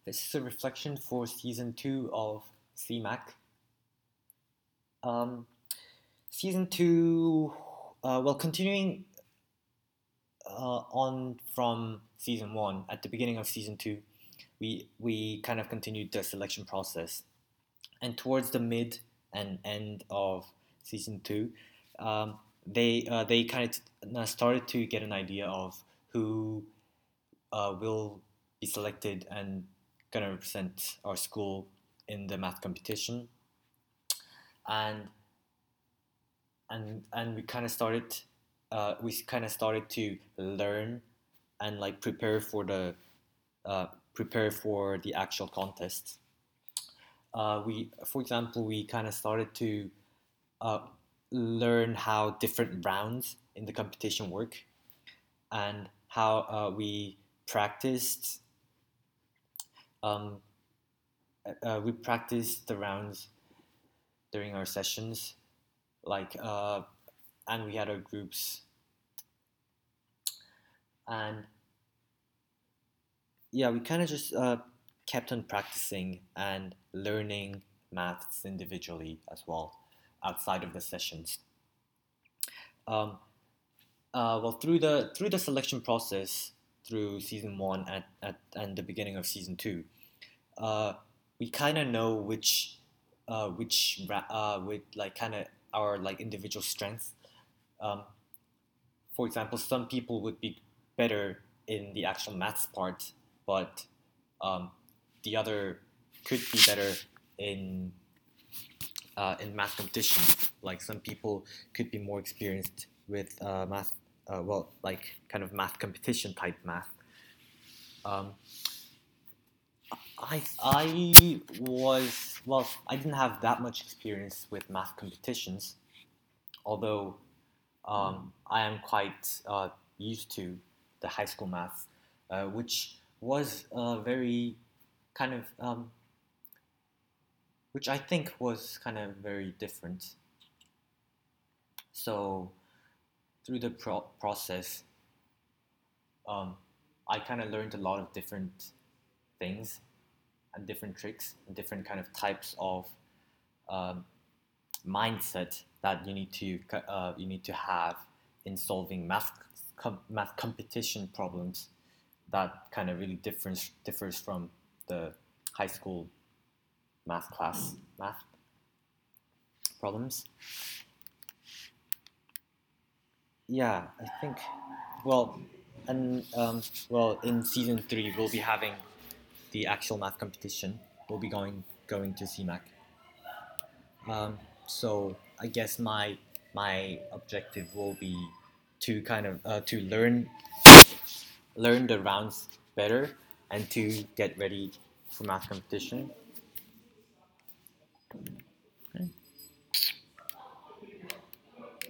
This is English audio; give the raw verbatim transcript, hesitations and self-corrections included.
This is a reflection for season two of C MAC. Um, season two, uh, well, continuing uh, on from season one, at the beginning of season two, we we kind of continued the selection process, and towards the mid and end of season two, um, they uh, they kind of started to get an idea of who uh, will be selected and gonna represent our school in the math competition, and and and we kind of started uh, we kind of started to learn and like prepare for the uh, prepare for the actual contest. Uh, we, for example, we kind of started to uh, learn how different rounds in the competition work and how uh, we practiced um, uh, we practiced the rounds during our sessions, like uh, and we had our groups, and yeah, we kind of just uh, kept on practicing and learning maths individually as well outside of the sessions. Um, uh, well, through the through the selection process through season one at, at and the beginning of season two, uh, we kind of know which uh, which uh, with like kind of our like individual strengths. Um, for example, some people would be better in the actual maths part, but um, the other could be better in uh, in math competition. Like some people could be more experienced with uh, math, uh, well, like kind of math competition type math. Um, I I was well, I didn't have that much experience with math competitions, although um, I am quite uh, used to the high school math, uh, which was uh, very kind of um, which I think was kind of very different. So through the pro- process, um, I kind of learned a lot of different things and different tricks and different kind of types of um, mindset that you need to uh, you need to have in solving math com- math competition problems that kind of really differs differs from the high school math class math problems. Yeah, I think. Well, and um, well, in season three, we'll be having the actual math competition. We'll be going going to C MAC. Um, so I guess my my objective will be to kind of uh, to learn learn the rounds better and to get ready for math competition.